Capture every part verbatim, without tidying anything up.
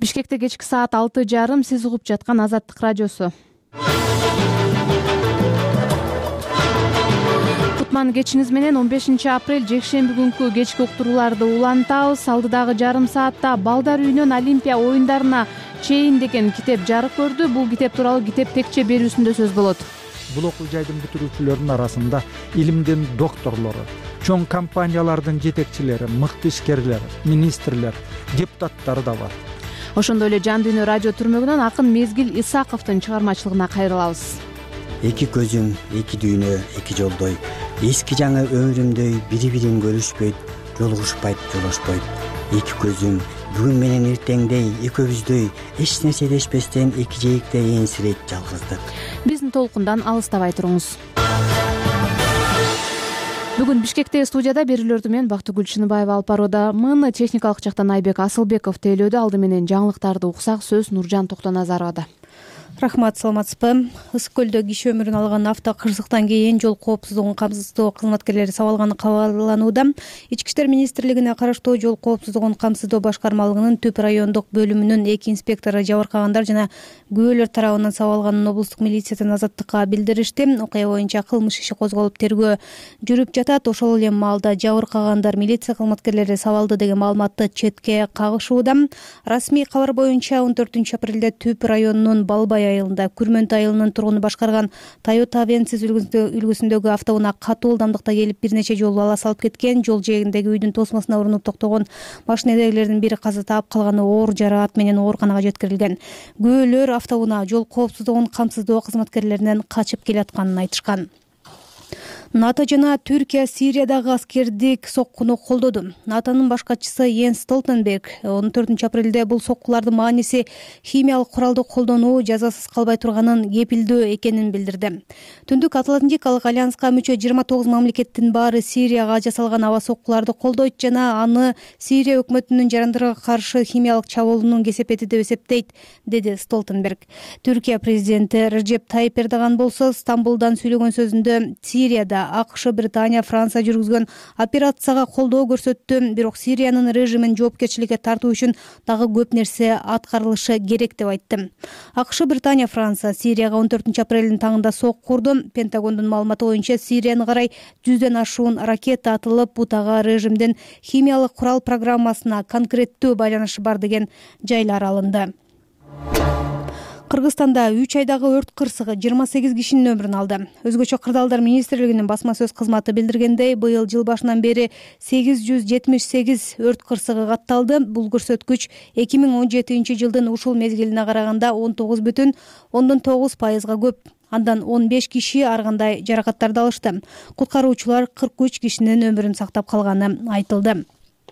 Бишкекте кечки саат алты жарым сиз угуп жаткан Азаттык радиосу. Кутман кечиңиз менен он бешинчи апрель жекшемби күнкү кечки уктурууларды улантабыз. Алдыдагы жарым саатта балдар үйүнөн Олимпия оюндарына чейин деген китеп жарык көрдү. Бул китеп тууралуу китеп текче берүүсүндө сөз болот. Бул окуу жайдын бүтүрүүчүлөрүнүн арасында илимдин докторлору, чоң компаниялардын жетекчилери, мыкты ишкерлер, министрлер, депутаттар да бар. Ошондой эле Жан дүйнө радио түрмөгүнөн акын Мезгил Исаковдун чыгармачылыгына кайрылабыз. Эки көзүм, эки дүйнө, эки жолдой, эски жаңы өмүрүмдөй бири-бирин көрүшпөйт, жолугушпайт, жолошпойт. Эки көзүм бүгүн менен эртеңдей, экөөбүздөй эч нерседешпестен эки жээкте энсирейт жалгыздык. Биздин толкундан алыстабай туруңуз. Бүгүн Бишкекте студияда берүүлөрдү мен Бактыгүл Чыныбаева алып баруудамын. Техникалык жактан Айбек Асылбеков тейлөөдө. Алды менен жаңылыктарды уксак, сөз Нуржан Токтоназаровада. Рахмат, саламатсызбы? Ысык көлдө киши өмүрүн алган авто кырсыктан кийин жол коопсуздугун камсыздоо кызматкерлери сабалганы кабарланууда. Ички иштер министрлигине караштуу жол коопсуздугун камсыздоо башкармалыгынын Түп райондук бөлүмүнүн эки инспектору жабыркагандар жана күбөлөр тарабынан сабалганын облустук милициядан Азаттыкка билдиришти. Окуя боюнча кылмыш иши козголуп тергөө жүрүп жатат. Ошол эле маалда жабыркагандар милиция кызматкерлери сабалды деген маалыматты четке кагышууда. Расмий кабар боюнча он төртүнчү апрелде Түп районунун Балбай айылында Күрмөнт айылынын тургуну башкарган Toyota Avensis үлгүсүндөгү автоунаа катуу ылдамдыкта келип бир нече жолу ала салып кеткен. Жол жээгиндеги үйдүн тосмосуна урунуп токтогон машинедегилердин бири каза таап, калганы оор жараат менен ооруканага жеткирилген. Күбөлөр автоунаа жол коопсуздугун камсыздоо кызматкерлеринен качып келатканын айтышкан. НАТО жана Түркия Сириядагы аскердик соккуну колдоду. НАТОнун баш катчысы Йенс Столтенберг он төртүнчү апрелде бул соккулардын мааниси химиялык куралды колдонуу жазасыз калбай турганын кепилдөө экенин билдирди. Түндүк Атлантикалык альянска мүчө жыйырма тогуз мамлекеттин баары Сирияга жасалган аба соккуларды колдойт жана аны Сирия өкмөтүнүн жарандырга каршы химиялык чабуулунун кесепети деп эсептейт, деди Столтенберг. Түркия президенти Режеп Тайип Эрдоган болсо Стамбулдан сүйлөгөн сөзүндө Сирияда АКШ, Британия, Франция жүргүзгөн операцияга колдоо көрсөттү, бирок Сириянын режимин жоопкерчиликке тартуу үчүн дагы көп нерсе аткарылышы керек деп айтты. АКШ, Британия, Франция Сирияга он төртүнчү апрелдин таңында сок курду. Пентагондун маалыматы боюнча Сирияны карай жүздөн ашуун ракета атылып, бутага режимдин химиялык курал программасына конкреттүү байланышы бар деген жайлар алынды. Кыргызстанда үч айдагы өрт кырсыгы жыйырма сегиз кишинин өмүрүн алды. Өзгөчө кырдаалдар министрлигинин басма сөз кызматы билдиргендей, быйыл жыл башынан бери сегиз жүз жетимиш сегиз өрт кырсыгы катталды. Бул көрсөткүч эки миң он жетинчи жылдын ушул мезгилине караганда он тогуз бүтүн ондон тогуз пайызга көп. Андан он беш киши ар кандай жаракаттарды алышты. Куткаруучулар кырк үч кишинин өмүрүн сактап калганы айтылды.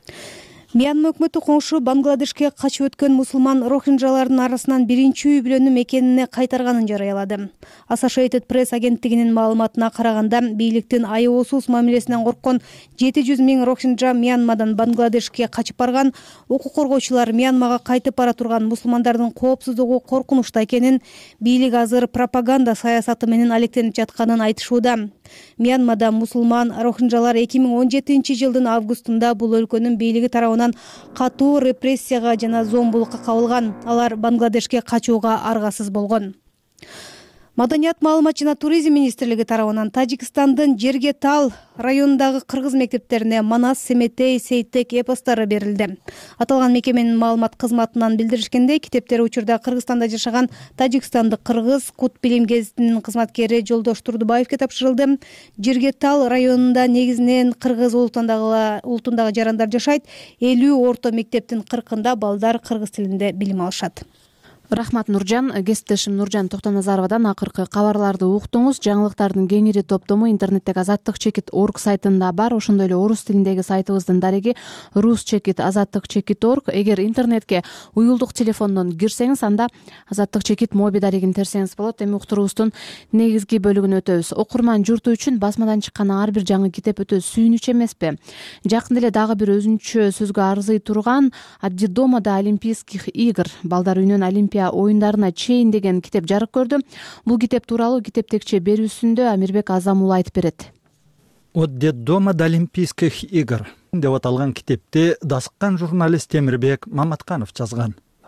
Мьянма өкмөтү коңшу Бангладешке качып өткөн мусулман рохинджалардын арасынан биринчи үй бүлөнү мекенине кайтарганын жарыялады. Associated Press агенттигинин маалыматына караганда, бийликтин аеосуз мамилесинен корккон жети жүз миң рохинджа Мьянмадан Бангладешке качып барган. Укук коргоочулар Мьянмага кайтып бара турган мусулмандардын коопсуздугу коркунучта экенин, бийлик азыр пропаганда саясаты менен алектенип жатканын айтышууда. Мьянмада мусулман рохинджалар эки миң он жетинчи жылдын августунда бул өлкөнүн бийлиги тарабынан катуу репрессияга жана зомбулукка кабылган. Алар Бангладешке качууга аргасыз болгон. Маданият, маалымат жана туризм министрлиги тарабынан Тажикстандын Жерге Тал районундагы кыргыз мектептерине Манас, Семетей, Сейтек эпостары берилди. Аталган мекеменин маалымат кызматынан билдиришкендей, китептер учурда Кыргызстанда жашаган тажикстандык кыргыз Кут билим гезитинин кызматкери Жолдош Турдубаевке тапшырылды. Жерге Тал районунда негизинен кыргыз улутундагы улутундагы жарандар жашайт. элүү орто мектептин кыркында балдар кыргыз тилинде билим алышат. Рахмат, Нуржан. Кесиптешим Нуржан Токтоназаровадан акыркы кабарларды уктуңуз. Жаңылыктардын кеңири топтому интернеттеги азаттык чекит точка орг сайтында бар. Ошондой эле орус тилиндеги сайтыбыздын дареги рус чекит азаттык чекит точка орг. Эгер интернетке уюлдук телефондон кирсеңиз, анда азаттык чекит моби дарегин терсеңиз болот. Эми уктуруубуздун негизги бөлүгүн өтөбүз. Окурман журту үчүн басмадан чыккан ар бир жаңы китеп өтө сүйүнүч эмеспи? Жакында эле дагы бир өзүнчө сөзгө арзый турган «Детдомада Олимпийских игр» балдар үйүнөн Олимпия оюндарына чейин деген китеп жарык көрдү. Бул китеп тууралуу китеп текче берүүсүндө Амирбек Азамул айтып берет. «От детдомада Олимпийских игр» деп аталган китепти дасыккан журналист Темирбек Маматканов жазган.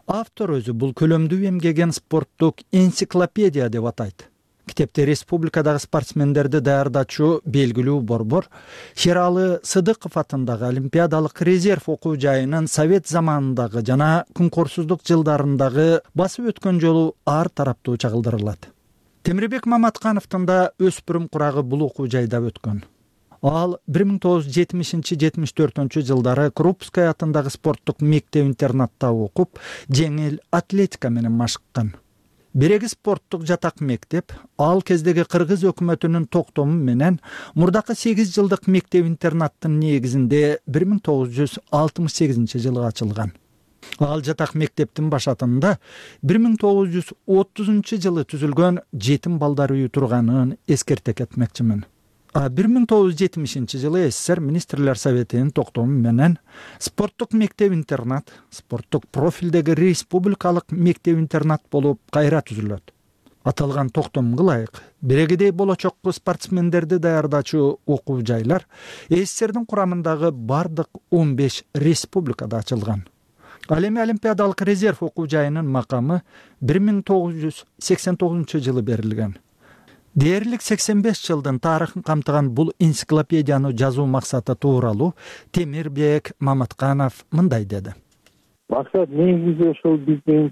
Автор өзү бул көлөмдүү эмгеген спорттук энциклопедия деп атайт. Китепте республикадагы спортсмендерди даярдачу белгилүү борбор Шералы Сыдыков атындагы Олимпиадалык резерв окуу жайынын совет заманындагы жана күнкорсуздук жылдарындагы басып өткөн жолу ар тараптуу чагылдырылат. Темирбек Маматкановдун да өспүрүм курагы бул окуу жайда өткөн. Ал бир миң тогуз жүз жетимишинчи — жетимиш төртүнчү жылдары Крупская атындагы спорттук мектеп-интернатта окуп, жеңил атлетика менен машыккан. Береги спорттук жатак мектеп ал кездеги кыргыз өкмөтүнүн токтому менен мурдакы сегиз жылдык мектеп-интернаттын негизинде бир миң тогуз жүз алтымыш сегизинчи жылы ачылган. Ал жатак мектептин башатында бир миң тогуз жүз отузунчу жылы түзүлгөн жетим балдар үйү турганын эскерте кетмекчимин. А бир миң тогуз жүз жетимишинчи жылы СССР Министрлер Советинин токтому менен спорттук мектеп-интернат, спорттук профилдеги республикалык мектеп-интернат болуп кайра түзүлөт. Аталган токтомго ылайык берегидей болочокко спортсмендерди даярдачу окуу жайлар СССРдин курамындагы бардык он беш республикада ачылган. Ал эми Олимпиадалык резерв окуу жайынын макамы бир миң тогуз жүз сексен тогузунчу жылы берилген. Дээрлик сексен беш жылдын тарыхын камтыган бул энциклопедияны жазуу максаты тууралуу Темирбек Маматканов мындай деди. Максат негизи ушул биздин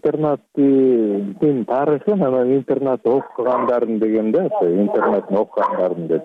интернаттын тарыхын, анан интернат окугандарын деген да, интернаттын окугандарын деп.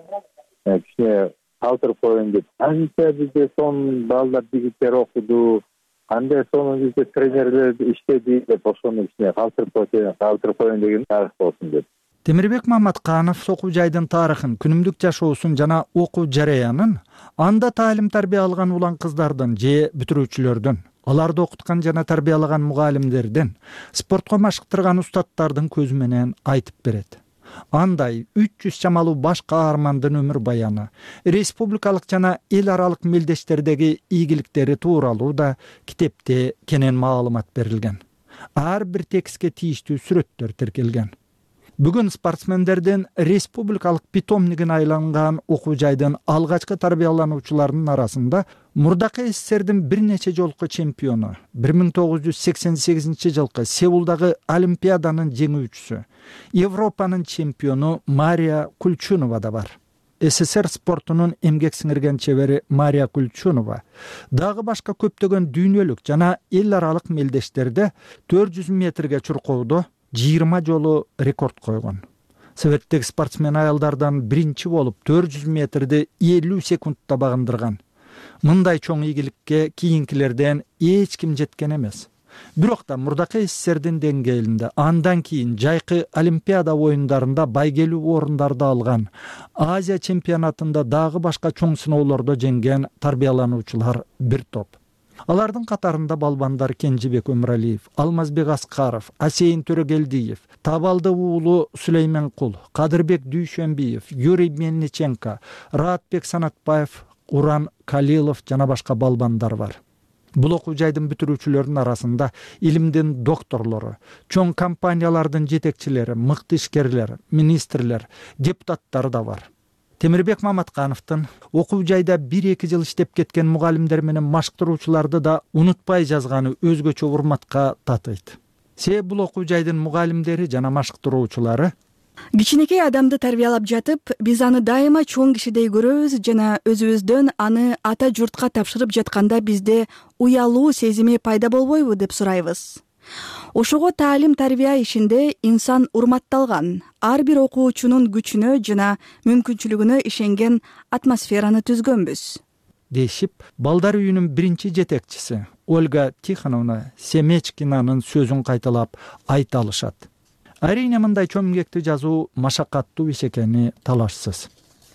Кичине калтырып коеюн деп. Азыркы бизде сон балдар, жигиттер окуду, кандай сонун бизде тренерлер иштеди деп ошону кичине калтырып коеюн, калтырып коеюн деген тарых болсун деп. Темирбек Маматканов окуу жайдын тарыхын, күнүмдүк жашоосун жана окуу жараянын анда таалим тарбия алган улан кыздардын же бүтүрүүчүлөрдүн, аларды окуткан жана тарбиялаган мугалимдердин, спортко машыктырган устаттардын көзү менен айтып берет. Андай үч жүз чамалуу баш каармандын өмүр баяны, республикалык жана эл аралык мелдештердеги ийгиликтери тууралуу да китепте кенен маалымат берилген. Ар бир текстке тийиштүү сүрөттөр тиркелген. Бүгүн спортсмендердин республикалык питомнигин айланган окуу жайдын алгачкы тарбиялануучуларынын арасында мурдакы СССРдин бир нече жолку чемпиону, бир миң тогуз жүз сексен сегизинчи жылкы Сеулдагы Олимпиаданын жеңүүчүсү, Европанын чемпиону Мария Кульчунова да бар. СССР спортунун эмгек сиңирген чебери Мария Кульчунова дагы башка көптөгөн дүйнөлүк жана эл аралык мелдештерде төрт жүз метрге чуркоодо жыйырма жолу рекорд койгон. Советтеги спортсмен аялдардан биринчи болуп төрт жүз метрди элүү секундта багындырган. Мындай чоң ийгиликке кийинкилерден эч ким жеткен эмес. Бирок да мурдакы СССРдин деңгээлинде андан кийин жайкы Олимпиада оюндарында байгелүү орундарды алган, Азия чемпионатында дагы башка чоң сыноолордо жеңген тарбиялануучулар бир топ. Алардын катарында балбандар Кенжебек Өмүралиев, Алмазбек Аскаров, Асейин Төрөгелдиев, Табалды уулу Сүлеймен Кул, Кадырбек Дүйшөнбиев, Юрий Мельниченко, Раатбек Санатбаев, Уран Калилов жана башка балбандар бар. Бул окуу жайдын бүтүрүүчүлөрүнүн арасында илимдин докторлору, чоң компаниялардын жетекчилери, мыкты ишкерлер, министрлер, депутаттар да бар. Темирбек Маматкановдун окуу жайда бир-эки жыл иштеп кеткен мугалимдер менен машыктыруучуларды да унутпай жазганы өзгөчө урматка татыйт. Себеби бул окуу жайдын мугалимдери жана машыктыруучулары кичинекей адамды тарбиялап жатып, биз аны дайыма чоң кишидей көрөбүз жана өзүбүздөн аны ата журтка тапшырып жатканда бизде уялуу сезими пайда болбойбу деп сурайбыз. Ошого таалим тарбия ишинде инсан урматталган, ар бир окуучунун күчүнө жана мүмкүнчүлүгүнө ишенген атмосфераны түзгөнбүз. Дешип, балдар үйүнүн биринчи жетекчиси Ольга Тихоновна Семечкинанын сөзүн кайталап айта алышат. Арийне мындай чоң эмгекти жазуу машакаттуу иш экени талашсыз.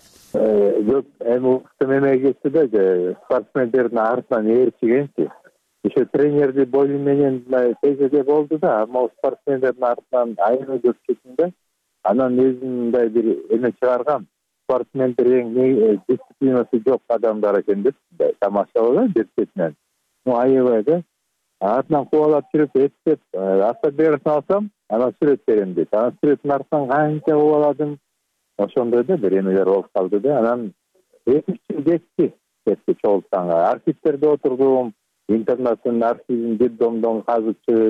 Жок, эми мемлекетте да спортсмендердин артынан ээрчигенчи. Ошо тренерди бою менен тезеде болду да, амма спортсмендердин артынан айруу көпчүлүгүндө анан өзүнүн мындай бир эме чыгарган. Спортсмендердин дисциплинасы жок адамдар экен деп тамашалады бир четинен. Ну аябай да. Артынан кубалап жүрүп, эптеп, автодересин алсам, анан сүрөт берем дейт. Анан сүрөттүн артынан канча кубаладым. Ошондой да бир эмелер болуп калды да. Анан эки жыл кетти, кетти чогултканга. Архивтерде отурдум, интернаттын архивин бир домдон казып чыгып,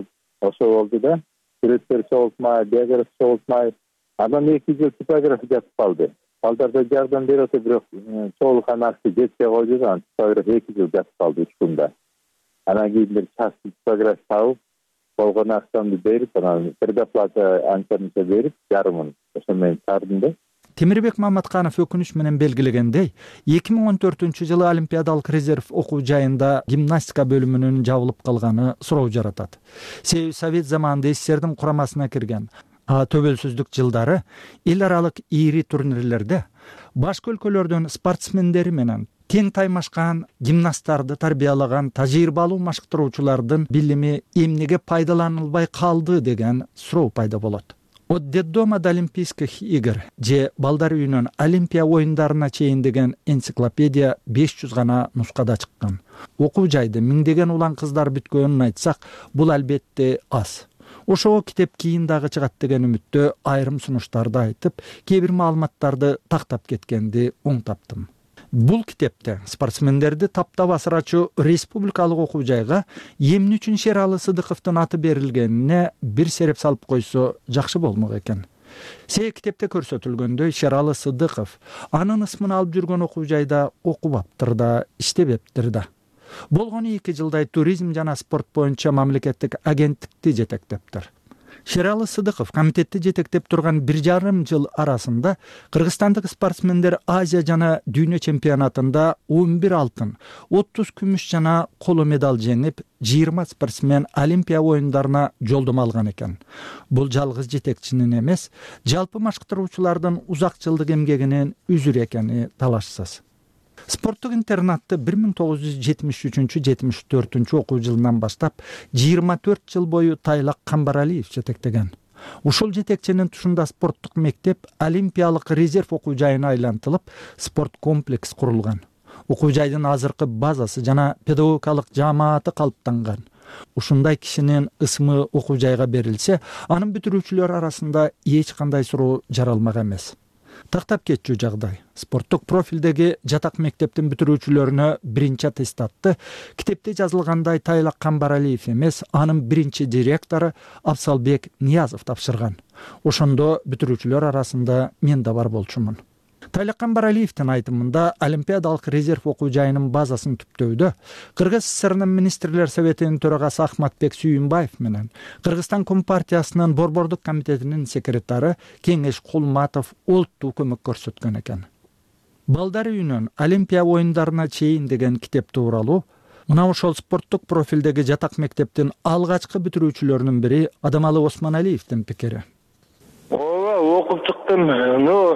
ошо болду да. Сүрөттөр чогултмай, диаграф чогултмай, анан эки жыл типограф жатып калды. Балдарда жардам берип атат, бирок чогулган акча жетпей койду да, типограф эки жыл жатып калды үч күндө. Анан кийин бир частный типограф табып, болгон акчамды берип, анан предоплата анча-мынча берип, жарымын ошо менен чыгардым да. Темирбек Маматканов өкүнүч менен белгилегендей, эки миң он төртүнчү жылы Олимпиадалык резерв окуу жайында гимнастика бөлүмүнүн жабылып калганы суроо жаратат. Себеби Совет заманында СССРдин курамасына кирген, а төбөлсүздүк жылдары эл аралык ийри турнирлерде башка өлкөлөрдүн спортсмендери менен тең таймашкан гимнасттарды тарбиялаган тажрыйбалуу машыктыруучулардын билими эмнеге пайдаланылбай калды деген суроо пайда болот. От детдома до Олимпийских игр же балдар үйүнөн Олимпия оюндарына чейин деген энциклопедия беш жүз гана нускада чыккан. Окуу жайды миңдеген улан кыздар бүткөнүн айтсак, бул албетте аз. Ошого китеп кийин дагы чыгат деген үмүттө айрым сунуштарды айтып, кээ бир маалыматтарды тактап кеткенди оң таптым. Бул китепте спортсмендерди таптап асырачу республикалык окуу жайга эмне үчүн Шералы Сыдыковдун аты берилгенине бир сереп салып койсо жакшы болмок экен. Се китепте көрсөтүлгөндөй, Шералы Сыдыков анын ысмын алып жүргөн окуу жайда окубаптыр да, иштебептир да. Болгону эки жылдай туризм жана спорт боюнча мамлекеттик агенттикти жетектептир. Шералы Сыдыков комитетти жетектеп турган бир жарым жыл арасында кыргызстандык спортсмендер Азия жана дүйнө чемпионатында он бир алтын, отуз күмүш жана коло медаль жеңип, жыйырма спортсмен Олимпия оюндарына жолдомо алган экен. Бул жалгыз жетекчинин эмес, жалпы машыктыруучулардын узак жылдык эмгегинин үзүрү экени талашсыз. Спорттук интернатты бир миң тогуз жүз жетимиш үчүнчү — жетимиш төртүнчү окуу жылынан баштап жыйырма төрт жыл бою Тайлак Камбаралиев жетектеген. Ушул жетекчинин тушунда спорттук мектеп Олимпиялык резерв окуу жайына айлантылып, спорт комплекс курулган. Окуу жайдын азыркы базасы жана педагогикалык жаамааты калыптанган. Ушундай кишинин ысмы окуу жайга берилсе, анын бүтүрүүчүлөр арасында эч кандай суроо жаралмак эмес. Тактап кетчү жагдай. Спорттук профилдеги жатак мектептин бүтүрүүчүлөрүнө биринчи аттестатты китепте жазылгандай Тайлак Камбаралиев эмес, анын биринчи директору Абсалбек Ниязов тапшырган. Ошондо бүтүрүүчүлөр арасында мен да бар болчумун. Тайлак Камбаралиевдин айтымында Олимпиадалык резерв окуу жайынын базасын түптөөдө Кыргыз ССРнын министрлер советинин төрагасы Ахматбек Сүйүнбаев менен Кыргызстан Компартиясынын борбордук комитетинин секретары Кеңеш Кулматов олуттуу көмөк көрсөткөн экен. Балдар үйүнөн Олимпия оюндарына чейин деген китеп тууралуу мына ошол спорттук профилдеги жатак мектептин алгачкы бүтүрүүчүлөрүнүн бири Адамалы Осмоналиевдин пикири. Ооба, окуп чыктым. Ну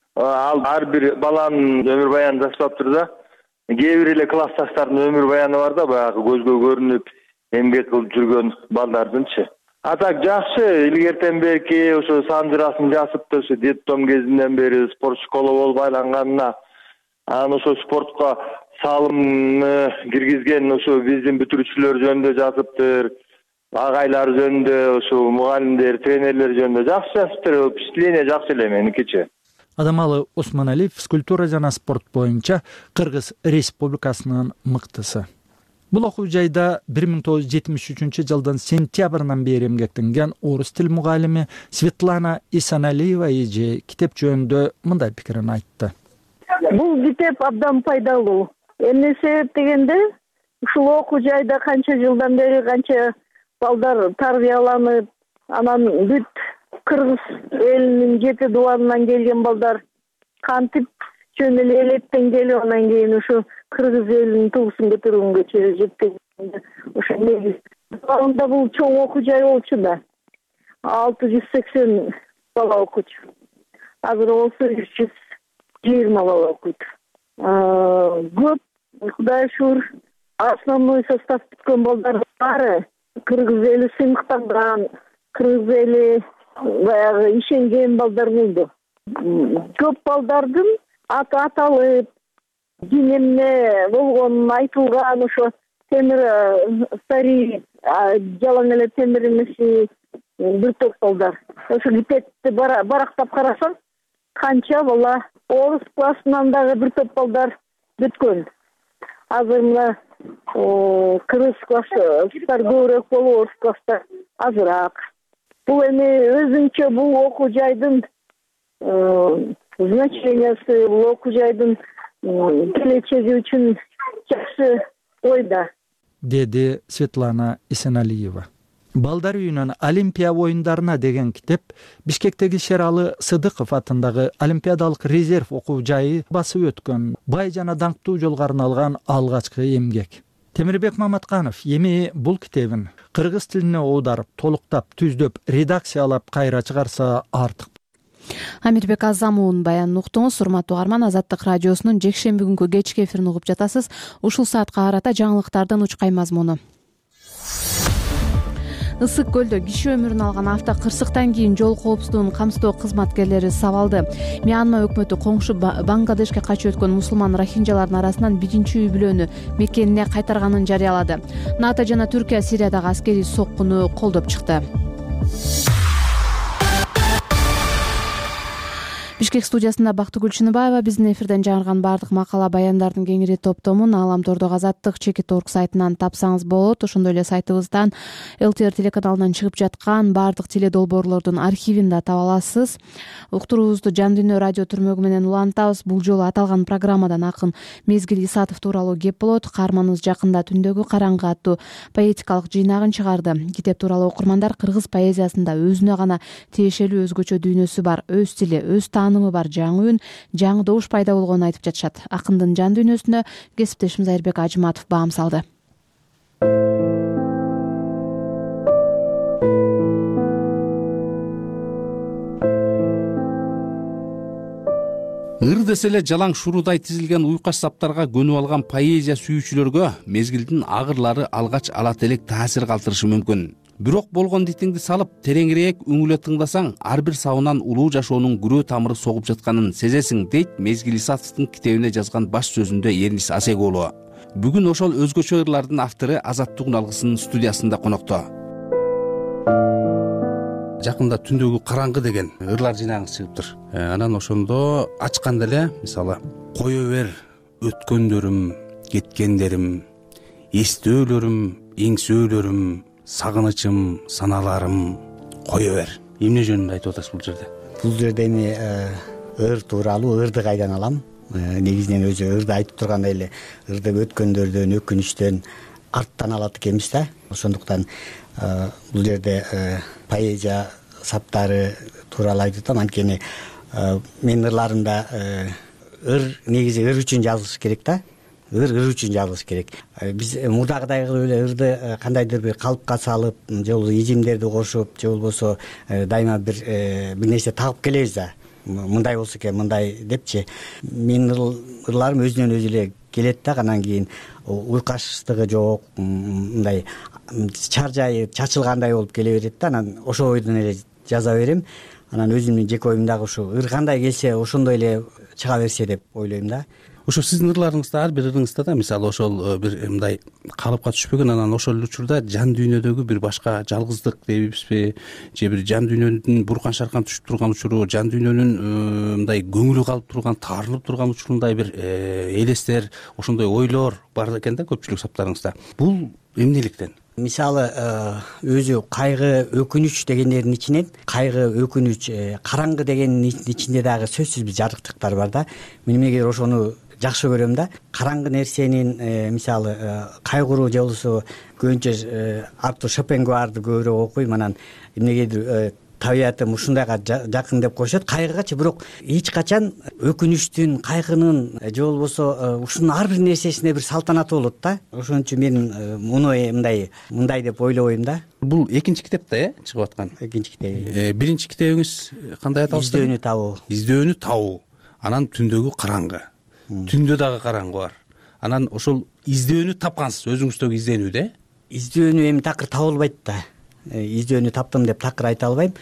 ал ар бир баланын өмүр баянын жазбаптыр да. Кээ бир эле классташтардын өмүр баяны бар да, баягы көзгө көрүнүп эмгек кылып жүргөн балдардынчы. А так жакшы, илгертен бери ошо санжырасын жазыпты, ошо детдом кезинен бери спорт школа болуп айланганына, анан ошо спортко салымны киргизген ошо биздин бүтүрүүчүлөр жөнүндө жазыптыр. Агайлар жөнүндө, ошо мугалимдер, тренерлер жөнүндө жакшы жазыптыр. Впечатление жакшы эле меникичи. Адамалы Осмоналиев физкультура жана спорт боюнча Кыргыз Республикасынын мыктысы. Бул окуу жайда бир миң тогуз жүз жетимиш үчүнчү жылдын сентябрынан бери эмгектенген орус тил мугалими Светлана Исаналиева эже китеп жөнүндө мындай пикирин айтты. Бул китеп абдан пайдалуу. Эмне себеп дегенде, ушул окуу жайда канча жылдан бери канча балдар тарбияланып, анан бүт Кыргыз элинин жети дубанынан келген балдар кантип жөн эле элеттен келип, анан кийин ушу Кыргыз элинин тугусун көтөргөнгө чейин жеткен. Ошо негиз. Анда бул чоң окуу жай болчу да. алты жүз сексен бала окучу. Азыр болсо үч жүз жыйырма бала окуйт. Көп, Кудайга шүгүр, основной состав бүткөн балдар баары Кыргыз эли сыймыктанган, Кыргыз эли баягы ишенген балдар болду. Көп балдардын аты аталып, эмне болгонун айтылган, ошо темир стари жалаң эле темир эмеси бир топ балдар. Ошо китепти барактап карасаң, канча бала орус классынан дагы бир топ балдар бүткөн. Азыр мына кыргыз класстар көбүрөөк болуп, орус класстар азыраак. Бул эми өзүнчө бул окуу жайдын значениясы, бул окуу жайдын келечеги үчүн жакшы ойда, деди Светлана Эсеналиева. Балдар үйүнөн Олимпия оюндарына деген китеп Бишкектеги Шералы Сыдыков атындагы Олимпиадалык резерв окуу жайы басып өткөн бай жана даңктуу жолго арналган алгачкы эмгек. Темирбек Маматканов эми бул китебин кыргыз тилине оодарып, толуктап, түздөп, редакциялап кайра чыгарса артык. Амирбек Азамовдун баянын уктуңуз. Урматтуу угарман, Азаттык радиосунун жекшемби күнгү кечки эфирин угуп жатасыз. Ушул саатка карата жаңылыктардын учкай мазмуну. Ысык көлдө киши өмүрүн алган авто кырсыктан кийин жол коопсуздугун камсыздоо кызматкерлери сабалды. Мьянма өкмөтү коңшу Бангладешке качып өткөн мусулман рохинжалардын арасынан биринчи үй бүлөнү мекенине кайтарганын жарыялады. НАТО жана Түркия Сириядагы аскерий соккуну колдоп чыкты. Бишкек студиясында Бактыгүл Чыныбаева. Биздин эфирден жаңырган баардык макала баяндардын кеңири топтомун Ааламтордогу Азаттык чекит точка орг сайтынан тапсаңыз болот. Ошондой эле сайтыбыздан эл ти эр телеканалынан чыгып жаткан баардык теледолбоорлордун архивин да таба аласыз. Уктуруубузду Жан Дүйнө радио түрмөгү менен улантабыз. Бул жолу аталган программадан акын Мезгил Исатов тууралуу кеп болот. Каарманыбыз жакында Түндөгү караңгы аттуу поэтикалык жыйнагын чыгарды. Китеп тууралуу окурмандар кыргыз поэзиясында өзүнө гана тиешелүү өзгөчө дүйнөсү бар, өз тили, өз таанымы бар жаңы үн, жаңы добуш пайда болгонун айтып жатышат. Акындын жан дүйнөсүнө кесиптешим Айырбек Ажыматов баам салды. Ыр десе эле жалаң шурудай тизилген уйкаш саптарга көнүп алган поэзия сүйүүчүлөргө мезгилдин агырлары алгач алат элек таасир калтырышы мүмкүн. Бирок болгон дитиңди салып, тереңирээк үңүлө тыңдасаң, ар бир сабынан улуу жашоонун күрөө тамыры согуп жатканын сезесиң, дейт Мезгил Исатовдун китебине жазган баш сөзүндө Эрнис Асегулу. Бүгүн ошол өзгөчө ырлардын автору Азаттыктын алгысынын студиясында конокто. Жакында Түндөгү караңгы деген ырлар жыйнагыңыз чыгыптыр. Анан ошондо ачканда эле, мисалы, кое бер өткөндөрүм, кеткендерим, эстөөлөрүм, эңсөөлөрүм, сагынычым, саналарым, кое бер. Эмне жөнүндө айтып атасыз бул жерде? Бул жерде эми ыр тууралуу, ырды кайдан алам? Негизинен өзү ырды айтып тургандай эле, ырды өткөндөрдөн, өкүнүчтөн арттан алат экенбиз да. Ошондуктан бул жерде поэзия саптары тууралуу айтып атам. Анткени менин ырларымда ыр негизи ыр үчүн жазылыш керек да. Ыр ыр үчүн жазылыш керек. Биз мурдагыдай кылып эле ырды кандайдыр бир калыпка салып, же болбосо изимдерди кошуп, же болбосо дайыма бир бир нерсе тагып келебиз да. Мындай болсо экен, мындай депчи. Менин ырларым өзүнөн өзү эле келет да, анан кийин уйкаштыгы жок, мындай чаржайып, чачылгандай болуп келе берет да. Анан ошо ойдон эле жаза берем. Анан өзүмдүн жеке оюм дагы ушу ыр кандай келсе, ошондой эле чыга берсе деп ойлойм да. Ошо сиздин ырларыңызда, ар бир ырыңызда да, мисалы, ошол бир мындай калыпка түшпөгөн, анан ошол учурда жан дүйнөдөгү бир башка жалгыздык дейбизби, же бир жан дүйнөнүн буркан шаркан түшүп турган учуру, жан дүйнөнүн мындай көңүлү калып турган, таарынып турган учурундай бир элестер, ошондой ойлор бар экен да көпчүлүк саптарыңызда. Бул эмнеликтен? Мисалы, өзү кайгы, өкүнүч дегендердин ичинен кайгы, өкүнүч, караңгы дегендин ичинде дагы сөзсүз бир жарыктыктар бар да. Мен эмнеге ошону жакшы көрөм да. Караңгы нерсенин, мисалы, кайгыруу же болбосо көбүнчө Артур Шопенгуарды көбүрөөк окуйм. Анан эмнегедир табиятым ушундайга жакын деп коюшат. Кайгыгачы, бирок эч качан өкүнүчтүн, кайгынын же болбосо ушунун ар бир нерсесине бир салтанаты болот да. Ошон үчүн мен муну мындай мындай деп ойлобойм да. Бул экинчи китепте, э, чыгып аткан? Экинчи китеп. Биринчи китебиңиз кандай аталат? Издөөнү табуу. Издөөнү табуу. Анан Түндөгү караңгы. Түндө дагы караңгы бар. Анан ошол издөөнү тапкансыз, өзүңүздөгү изденүүдө? Издөөнү эми такыр табылбайт да. Издөөнү таптым деп такыр айта албайм.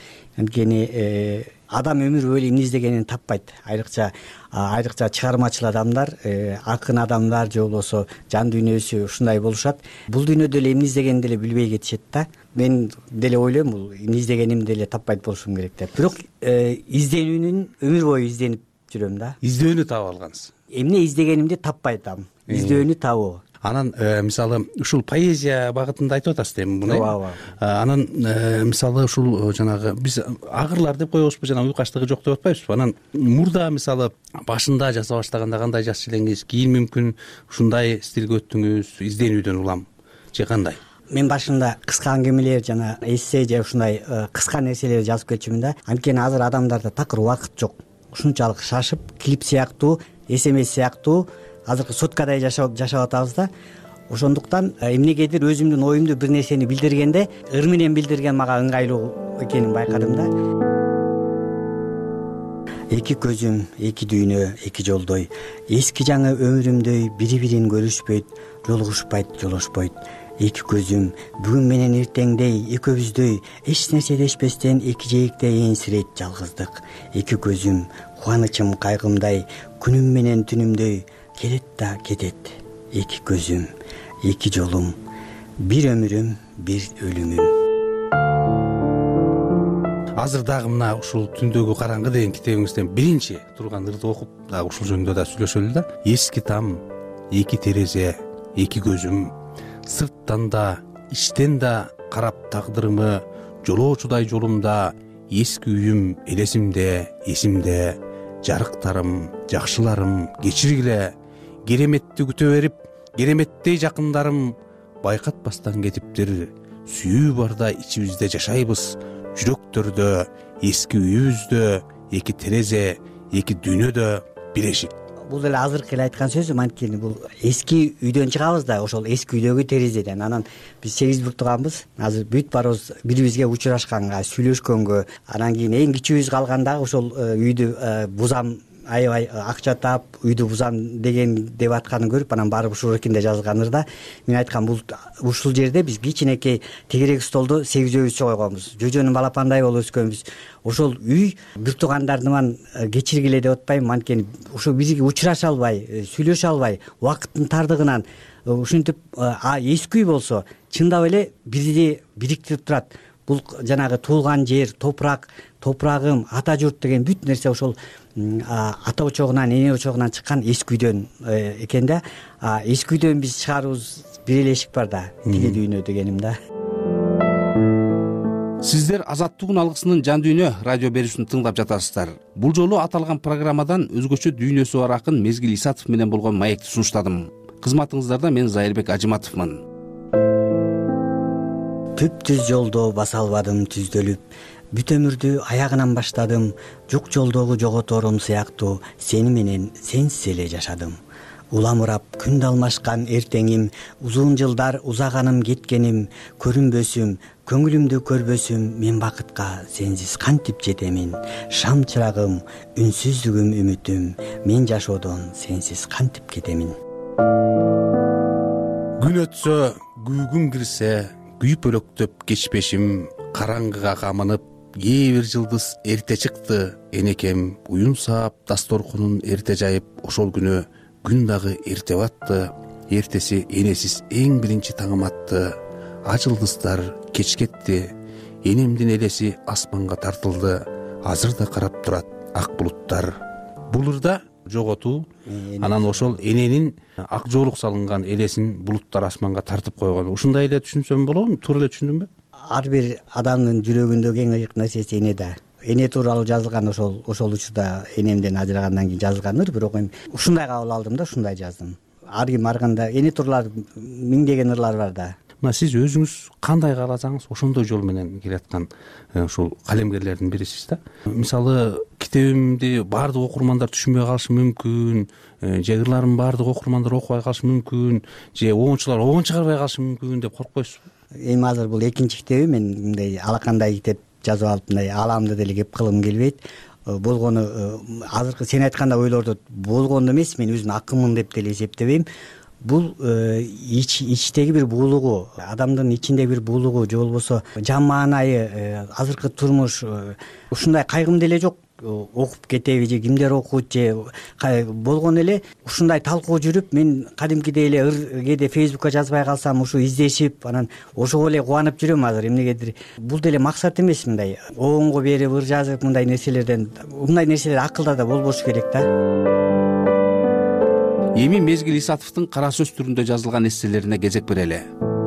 Анткени адам өмүр бою эмне издегенин таппайт. Айрыкча айрыкча чыгармачыл адамдар, акын адамдар же болбосо жан дүйнөсү ушундай болушат. Бул дүйнөдө эле эмне издегенин деле билбей кетишет да. Мен деле ойлойм, бул эмне издегенимди деле таппайт болушум керек деп. Бирок изденүүнүн өмүр бою изденип жүрөм да. Издөөнү таап алгансыз. Эмне издегенимди таппай атам. Издөөнү табуу. анан мисалы ушул поэзия багытында айтып атасыз эми муну. ооба ооба анан мисалы ушул жанагы биз агырлар деп коебузбу, жана уйкаштыгы жок деп атпайбызбы. Анан мурда мисалы башында жаза баштаганда кандай жазчу элеңиз, кийин мүмкүн ушундай стилге өттүңүз, изденүүдөн улам же кандай? мен башында кыска аңгемелер жана эссе же ушундай кыска нерселерди жазып келчүмүн да. Анткени азыр адамдарда такыр убакыт жок. Ушунчалык шашып, клип сыяктуу, смс сыяктуу азыркы соткадай жашап атабыз да. Ошондуктан эмнегедир өзүмдүн оюмду бир нерсени билдиргенде ыр менен билдирген мага ыңгайлуу экенин байкадым да. Эки көзүм, эки дүйнө, эки жолдой, эски жаңы өмүрүмдөй бири-бирин көрүшпөйт, жолугушпайт, жолошпойт. Эки көзүм бүгүн менен эртеңдей, экөөбүздөй эч нерсе дешпестен эки жээкте ээрсирейт жалгыздык. Эки көзүм кубанычым, кайгымдай, күнүм менен түнүмдөй келет да кетет. Эки көзүм, эки жолум, бир өмүрүм, бир өлүмүм. Азыр дагы мына ушул Түндөгү караңгы деген китебиңизден биринчи турган ырды окуп дагы ушул жөнүндө да сүйлөшөлү да. Эски там, эки терезе, эки көзүм, сырттан да, иштен да карап тагдырымы, жолоочудай жолумда, эски үйүм элесимде, эсимде, жарыктарым, жакшыларым кечиргиле, кереметти күтө берип, кереметтей жакындарым байкатпастан кетиптир. Сүйүү барда ичибизде жашайбыз, жүрөктөрдө, эски үйүбүздө, эки терезе, эки дүйнөдө бир эшик. Бул эле азыркы эле айткан сөзүм, анткени бул эски үйдөн чыгабыз да, ошол эски үйдөгү терезеден. Анан биз сегиз буртуганбыз. Азыр бүт барыбыз бири-бирибизге учурашканга, сүйлөшкөнгө, анан кийин эң кичүүбүз калганда ошол үйдү бузам, аябай акча таап үйдү бузам деген деп атканын көрүп, анан барып ушул эркинде жазган ырда мен айткам, бул ушул жерде биз кичинекей тегерек столду сегизөөбүзчө койгонбуз. Жөжөнүн балапандай болуп өскөнбүз. Ошол үй бир туугандардыман кечиргиле деп атпайм, анткени ошо бизге учураша албай, сүйлөшө албай, убакыттын тардыгынан ушинтип, а эски үй болсо чындап эле бизди бириктирип турат. Бул жанагы туулган жер, топурак, топурагым, ата журт деген бүт нерсе ошол ата очогунан, эне очогунан чыккан эски үйдөн экен да. Эски үйдөн биз чыгарыбыз бир эле эшик бар да, тиги дүйнө дегеним да. Сиздер Азаттыгын алгысынын жан дүйнө радио берүүсүн тыңдап жатасыздар. Бул жолу аталган программадан өзгөчө дүйнөсү бар акын Мезгил Исатов менен болгон маекти сунуштадым. Кызматыңыздарда мен Зайырбек Ажыматовмун. Түп-түз жолдо баса албадым түздөлүп, бүт өмүрдү аягынан баштадым. Жок жолдогу жоготорум сыяктуу, сени менен сенсиз эле жашадым. Уламурап күн алмашкан эртеңим, узун жылдар узаганым кеткеним, көрүнбөсүм, көңүлүмдү көрбөсүм, мен бакытка сенсиз кантип жетемин. Шам чырагым, үнсүздүгүм үмүтүм, мен жашоодон сенсиз кантип кетемин. Күн өтсө, күйгүн кирсе, күйүп өлөктөп кечпешим, караңгыга камынып, кээ бир жылдыз эрте чыкты. Энекем уюн саап, дасторконун эрте жайып, ошол күнү күн дагы эрте батты. Эртеси энесиз эң биринчи таңым атты. Ажылдыздар кеч кетти, энемдин элеси асманга тартылды. Азыр да карап турат ак булуттар. Бул ырда жоготуу, анан ошол эненин ак жоолук салынган элесин булуттар асманга тартып койгон. Ушундай эле түшүнсөм болобу? Туура эле түшүндүмбү? Ар бир адамдын жүрөгүндөгү эң ыйык нерсеси эне да. Эне тууралуу жазылган ошол ошол учурда энемден ажырагандан кийин жазылган ыр, бирок эми ушундай кабыл алдым да, ушундай жаздым. Ар ким ар кандай эне тууралуу миңдеген ырлар бар да. Мына сиз өзүңүз кандай кааласаңыз ошондой жол менен келаткан ушул калемгерлердин бирисиз да. Мисалы китебимди баардык окурмандар түшүнбөй калышы мүмкүн, же ырларымдын баардык окурмандар окубай калышы мүмкүн, же обончулар обон чыгарбай калышы мүмкүн деп коркпойсузбу? Эми азыр бул экинчи китебим, мен мындай алакандай китеп жазып алып мындай аламды деле кеп кылгым келбейт. Болгону азыркы сен айткандай ойлорду болгондо эмес, мен өзүм акынмын деп деле эсептебейм. Бул ич ичтеги бир буулугу, адамдын ичинде бир буулугу, же болбосо жан маанайы, азыркы турмуш ушундай кайгым деле жок. Окуп кетеби же кимдер окуйт же болгону эле ушундай талкуу жүрүп, мен кадимкидей эле ыр кээде фейсбукка жазбай калсам ушу издешип, анан ошого эле кубанып жүрөм азыр. Эмнегедир бул деле максат эмес, мындай обонго берип ыр жазып мындай нерселерден, мындай нерселер акылда да болбошу керек да. эми Мезгил Исатовдун кара сөз түрүндө жазылган эсселерине кезек берели.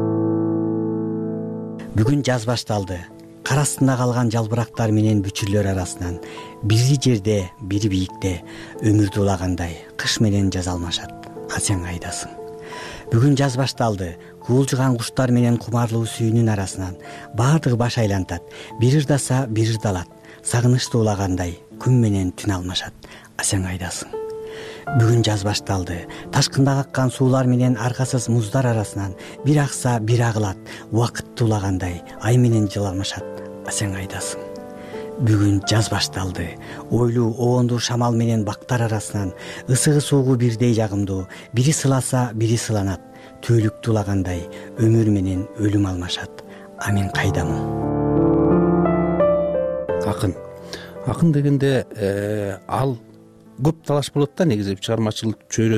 Бүгүн жаз башталды. Кар астында калган жалбырактар менен бүчүрлөр арасынан бири жерде, бири бийикте өмүрдү улагандай кыш менен жаза алмашат. А сен кайдасың? Бүгүн жаз башталды. Куулжуган куштар менен кумарлуу сүйүнүн арасынан баардыгы баш айлантат. Бир ырдаса, бир ырдалат. Сагынычты улагандай күн менен түн алмашат. А сен кайдасың? Бүгүн жаз башталды. Ташкында аккан суулар менен аркасыз муздар арасынан бир акса, бир агылат. Убакытты улагандай ай менен жыл алмашат. А сен кайдасың? Бүгүн жаз башталды. Ойлуу, обондуу шамал менен бактар арасынан ысыгы суугу бирдей жагымдуу. Бири сыласа, бири сыланат. Түөлүктү улагандай өмүр менен өлүм алмашат. А мен кайдамын? Акын. Акын дегенде ал көп талаш болот да, негизи чыгармачылык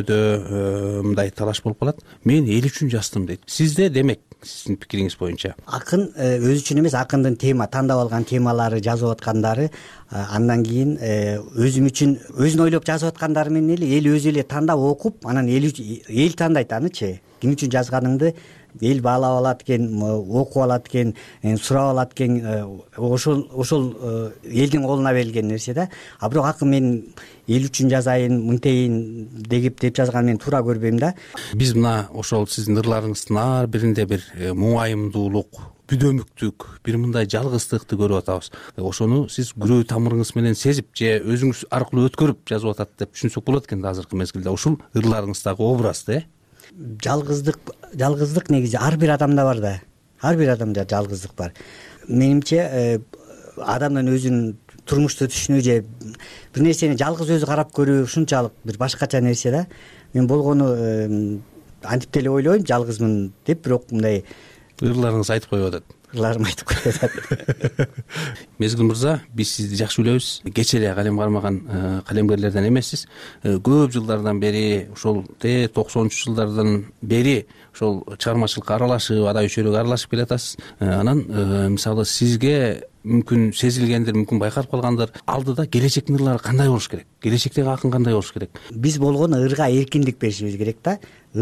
чөйрөдө мындай талаш болуп калат. Мен эл үчүн жаздым дейт. Сизде демек, сиздин пикириңиз боюнча? Акын өзү үчүн эмес, акындын тема, тандап алган темалары, жазып аткандары, андан кийин өзүм үчүн өзүн ойлоп жазып аткандары менен эле эл өзү эле тандап окуп, анан эл эл тандайт анычы. Ким үчүн жазганыңды эл баалап алат экен, окуп алат экен, сурап алат экен, ошол ошол элдин колуна берилген нерсе да. А бирок акын мен эл үчүн жазайын, мынтейин деп деп жазган мен туура көрбөйм да. Биз мына ошол сиздин ырларыңыздын ар биринде бир муайымдуулук, бүдөмүктүк, бир мындай жалгыздыкты көрүп атабыз. Ошону сиз күрөө тамырыңыз менен сезип же өзүңүз аркылуу өткөрүп жазып атат деп түшүнсөк болот экен да азыркы мезгилде. Ушул ырларыңыздагы образды э жалгыздык жалгыздык негизи ар бир адамда бар да. Ар бир адамда жалгыздык бар. Менимче адамдын өзүнүн турмушту түшүнүү же бир нерсени жалгыз өзү карап көрүү ушунчалык бир башкача нерсе да. Мен болгону антип деле ойлойм, жалгызмын деп, бирок мындай ырларыңыз айтып коюп атат. Ырларым айтып коюп атат. Мезгил мырза, биз сизди жакшы билебиз. Кече эле калем кармаган калемгерлерден эмессиз. Көп жылдардан бери, ошол токсонунчу жылдардан бери ошол чыгармачылыкка аралашып, адай чөйрөгө аралашып келатасыз. Анан мисалы сизге мүмкүн сезилгендир, мүмкүн байкалып калгандыр. Алдыда келечектин ырлары кандай болуш керек? Келечектеги акын кандай болуш керек? Биз болгону ырга эркиндик беришибиз керек да.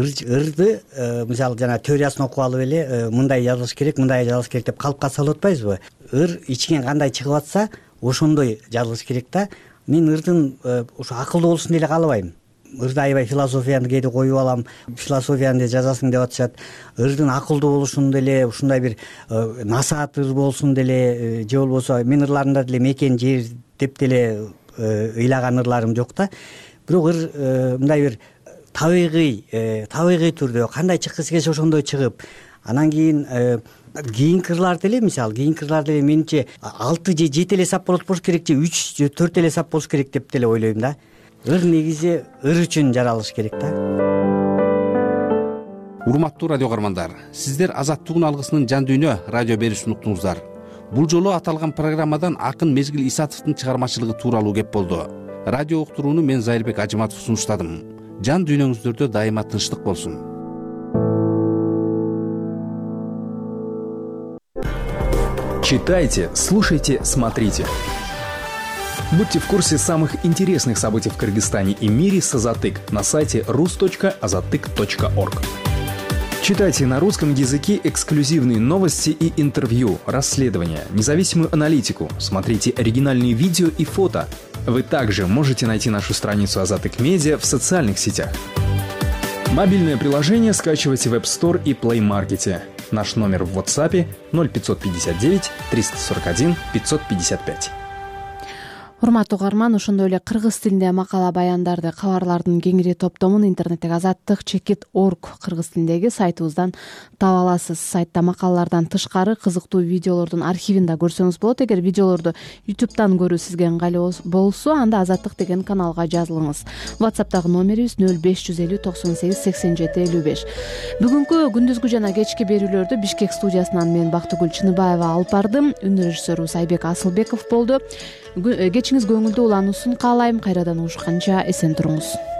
Ырды мисалы жана теориясын окуп алып эле мындай жазылыш керек, мындай жазылыш керек деп калыпка салып атпайбызбы? Ыр ичинен кандай чыгып атса, ошондой жазылыш керек да. Мен ырдын ошо акылдуу болушун деле каалабайм. Ырда аябай философияны кээде коюп алам, философияны жазасың деп атышат. Ырдын акылдуу болушун деле, ушундай бир насаат ыр болсун деле, же болбосо мен ырларымда деле мекен жер деп деле ыйлаган ырларым жок да. Бирок ыр мындай бир табигый, табигый түрдө кандай чыккысы келсе ошондой чыгып, анан кийин кийинки ырлар деле, мисалы кийинки ырлар деле менимче алты же жети эле сап болуш керек же үч же төрт эле сап болуш керек деп деле ойлойм да. Ыр негизи ыр үчүн жаралыш керек да. Урматтуу радио каармандар, сиздер Азаттыгын алгысынын жан дүйнө радио берүүсүн уктуңуздар. Бул жолу аталган программадан акын Мезгил Исатовдун чыгармачылыгы тууралуу кеп болду. Радио уктурууну мен Зайырбек Ажыматов сунуштадым. Жан дүйнөңүздөрдө дайыма тынчтык болсун. Читайте, слушайте, смотрите. Будьте в курсе самых интересных событий в Кыргызстане и мире с Азатык на сайте рус точка азатык точка орг. Читайте на русском языке эксклюзивные новости и интервью, расследования, независимую аналитику, смотрите оригинальные видео и фото. Вы также можете найти нашу страницу Азатык Медиа в социальных сетях. Мобильное приложение скачивайте в App Store и Play Market. Наш номер в WhatsApp ноль пятьсот пятьдесят девять триста сорок один пятьсот пятьдесят пять. Урматтуу каарман, ошондой эле кыргыз тилинде макала баяндарды, кабарлардын кеңири топтомун интернеттеги азаттык чекит орг кыргыз тилиндеги сайтыбыздан таба аласыз. Сайтта макалалардан тышкары кызыктуу видеолордун архивин да көрсөңүз болот. Эгер видеолорду ютубтан көрүү сизге ыңгайлуу болсо, анда азаттык деген каналга жазылыңыз. WhatsApp'тагы номерибиз ноль беш жүз элүү токсон сегиз сексен жети элүү беш. Бүгүнкү күндүзгү жана кечки берүүлөрдү Бишкек студиясынан мен Бактыгүл Чыныбаева алып бардым. Үн режиссерубуз Айбек Асылбеков болду. Кечиңиз көңүлдүү улануусун каалайм. Кайрадан угушканча эсен туруңуз.